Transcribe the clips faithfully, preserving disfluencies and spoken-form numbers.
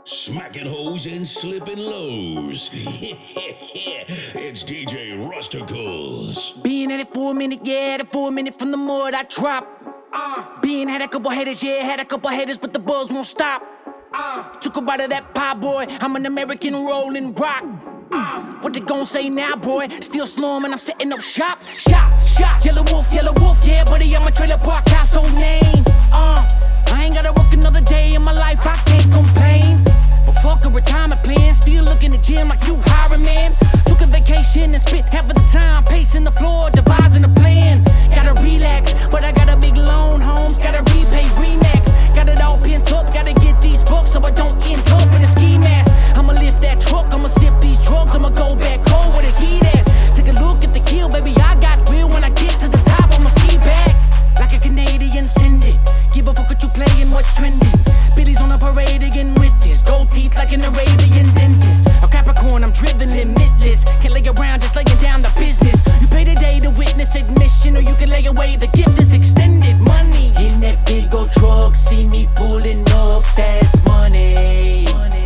Smacking hoes and slipping lows. It's D J Rusticles. Being at it for a minute, yeah, at it for a minute from the mud I drop. Uh, Being had a couple haters, yeah, had a couple haters, but the buzz won't stop. Uh, Took a bite of that pie, boy. I'm an American rolling rock. Uh, what they gon' say now, boy? Still slumming, I'm setting up shop. Shop, shop. Yellow wolf, yellow wolf, yeah, buddy, I'm a trailer park house, old name. Uh, I ain't gotta work another day in my life, I can't complain. But fuck a retirement plan, still looking at gym like you hiring, man. Took a vacation and spent half of the time pacing the floor, devising a plan. Gotta relax, but I got a big loan, homes, gotta repay Remax. Got it all pent up, gotta get these books so I don't end up in a ski mask. I'ma lift that truck, I'ma sip these drugs, I'ma go back home where the heat at. Take a look at the kill, baby, I got real. When I get to the top, I'ma ski back like a Canadian, send it. Give a fuck what you playing, what's trending. Billy's on a parade again with this. Gold teeth like an Arabian dentist. A Capricorn, I'm driven limitless. Can't lay around just laying down the business. You pay today to witness admission, or you can lay away, the gift is extended. Money in that big old truck, see me pulling up, that's money.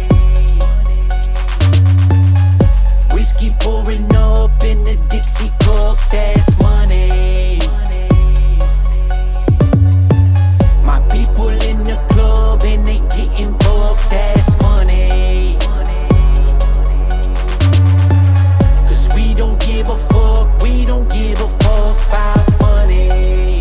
Whiskey pouring up in the Dixie cup, that's money. My people in the club and they getting booked, that's money. Cause we don't give a fuck, we don't give a fuck about money.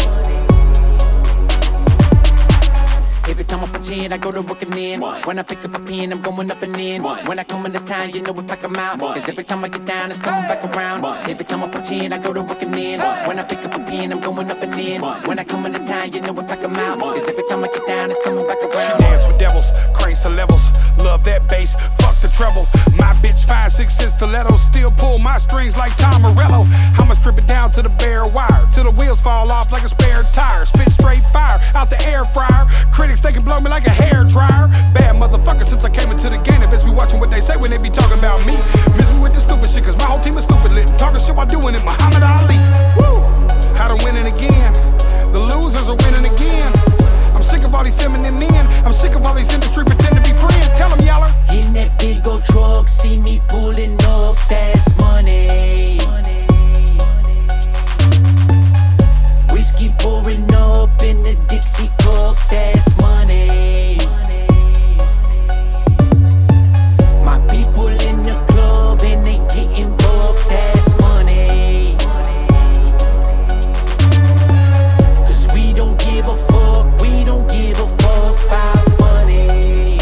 Every time I punch in, I go to work and in. When I pick up a pen, I'm going up and in. When I come into town, you know we pack them out. Cause every time I get down, it's coming back around. Every time I punch in, I go to work and in. When I pick up a pen, I'm going up and in. When I come into town, you know we pack them out. Cause every time I get down, it's coming back around. She dance with devils, cranes to levels. Love that bass, fuck the treble. My bitch five, six, six stilettos. Still pull my strings like Tom Morello. I'ma strip it down to the bare wire, till the wheels fall off like a spare tire. Spit straight fire out the air fryer. Critics, they can blow me like a hair dryer. Bad motherfucker since I came into the game. They best be watching what they say when they be talking about me. Miss me with the stupid shit, cause my whole team is stupid lit. Talking shit while doing it, Muhammad Ali. Woo! How to winning again. The losers are winning again. I'm sick of all these feminine men. I'm sick of all these industry pretend to be friends. Tell them, y'all are in that big old truck, see me pulling up, that's money. Whiskey pouring up in the Dixie cup, that's money. My people in the club and they getting booked, that's money. Cause we don't give a fuck, we don't give a fuck about money.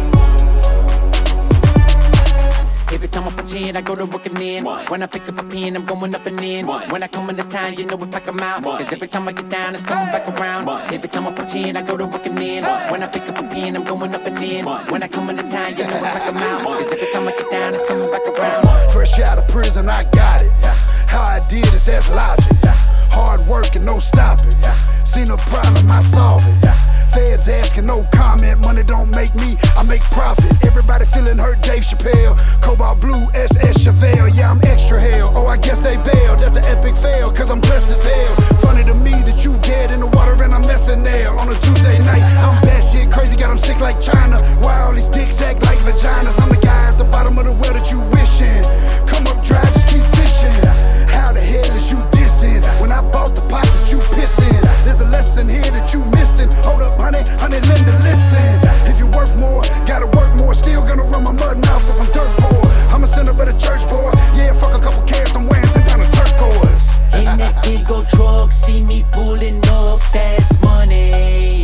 Every time I punch in, I go to work and in. When I pick up a pen, I'm going up and in. When I come into town, you know we pack them out. Cause every time I get down, it's coming back around. Every time I punch in, I go to work and in. When I pick up a pen, I'm going up and in. When I come into town, you know we pack them out. Cause every time I get down, it's coming back around. Fresh out of prison, I got it. How I did it, that's logic. Hard work and no stopping. Seen a problem, I solve it. Feds asking, no comment. Money don't make me, I make profit. Everybody feeling hurt, Dave Chappelle. Cobalt Blue, S S Chevelle. Yeah, I'm extra hell. Oh, I guess they bailed. That's an epic fail, cause I'm dressed as hell. Funny to me that you dead in the water and I'm messing there. On a Tuesday night, I'm bad shit crazy, got them sick like China. Why all these dicks act like vaginas? I'm the guy at the bottom of the well that you wishing. Come up dry, just keep fishing. How the hell is you dissing? When I bought the pot that you pissin', there's a lesson here that you missing. Hold up, honey, honey, Linda, listen. If you worth more, gotta work more. Still gonna run my mud mouth if I'm dirt poor. I'm a sinner but a church boy. Yeah, fuck a couple carats, I'm wearing ten pound of turquoise. In that big old truck, see me pulling up, that's money.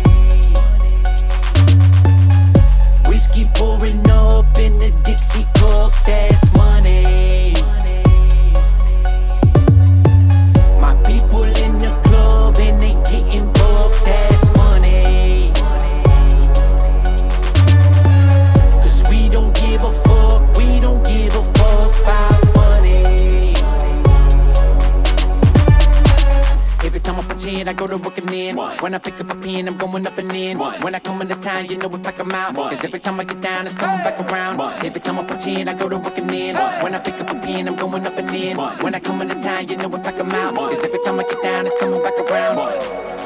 Whiskey pouring up in the Dixie cup, that's money. My people in the club and they getting booked, that's money. Cause we don't give a fuck, we don't give a fuck about money. Every time I punch in, I go to work and in. When I pick up a pen, I'm going up and in. When I come into town, you know we pack them out. Cause every time I get down, it's coming back around. Every time I punch in, I go to work and in. When I pick up a pen, I'm going up and in. When I come into town, you know we pack them out. Cause every time I get down, it's coming back around.